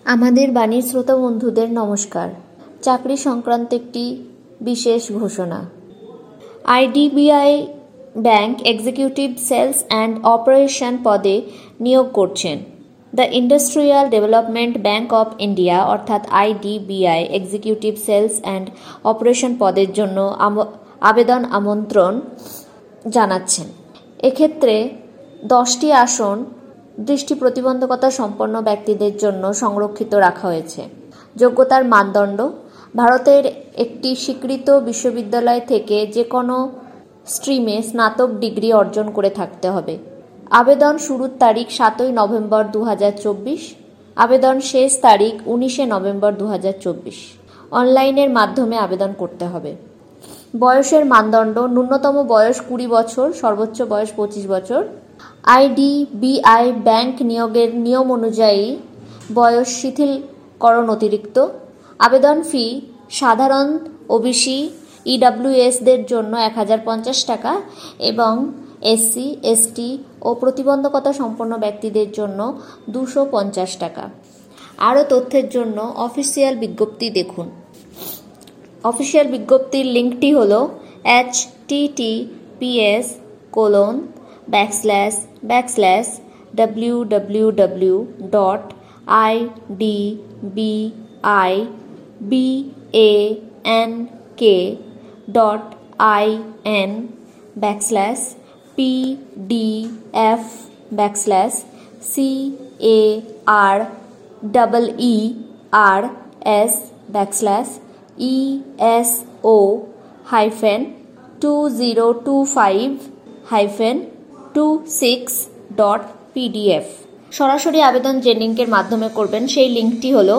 আমাদের বাণীর শ্রোতা বন্ধুদের নমস্কার। চাকরি সংক্রান্ত একটি বিশেষ ঘোষণা। IDBI bank executive sales and operation পদে নিয়োগ করছেন। The industrial development bank of India অর্থাৎ IDBI executive sales and operation পদের জন্য আবেদন আমন্ত্রণ জানাচ্ছেন। এক্ষেত্রে 10টি আসন দৃষ্টি প্রতিবন্ধকতা সম্পন্ন ব্যক্তিদের জন্য সংরক্ষিত রাখা হয়েছে। যোগ্যতার মানদণ্ড: ভারতের একটি স্বীকৃত বিশ্ববিদ্যালয় থেকে যে কোনো স্ট্রিমে স্নাতক ডিগ্রি অর্জন করে থাকতে হবে। আবেদন শুরুর তারিখ 7ই নভেম্বর 2024, আবেদন শেষ তারিখ 19শে নভেম্বর 2024। অনলাইনের মাধ্যমে আবেদন করতে হবে। বয়সের মানদণ্ড: ন্যূনতম বয়স 20 বছর, সর্বোচ্চ বয়স 25 বছর। আইডিবিআই ব্যাংক নিয়োগের নিয়ম অনুযায়ী বয়স শিথিলকরণ অতিরিক্ত। আবেদন ফি: সাধারণ ওবিসি ইডব্লিউএসদের জন্য 1050 টাকা এবং এসসি এসটি ও প্রতিবন্ধকতা সম্পন্ন ব্যক্তিদের জন্য 250 টাকা। আরও তথ্যের জন্য অফিসিয়াল বিজ্ঞপ্তি দেখুন। অফিসিয়াল বিজ্ঞপ্তির লিঙ্কটি হল https://www.idbI/ESO-2025-26.pdf। সরাসরি আবেদন যে লিঙ্কের মাধ্যমে করবেন সেই লিঙ্কটি হল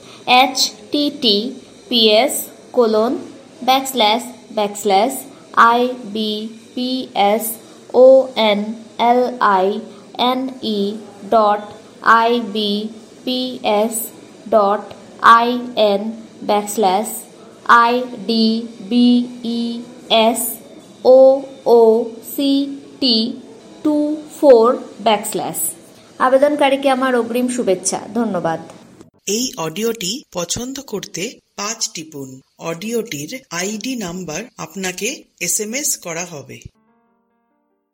https://ibps.in/idbps.in/idbsoct24/। আবেদনকারীকে আমার অগ্রিম শুভেচ্ছা। ধন্যবাদ। এই অডিওটি পছন্দ করতে 5 টিপুন। অডিওটির আইডি নাম্বার আপনাকে SMS করা হবে।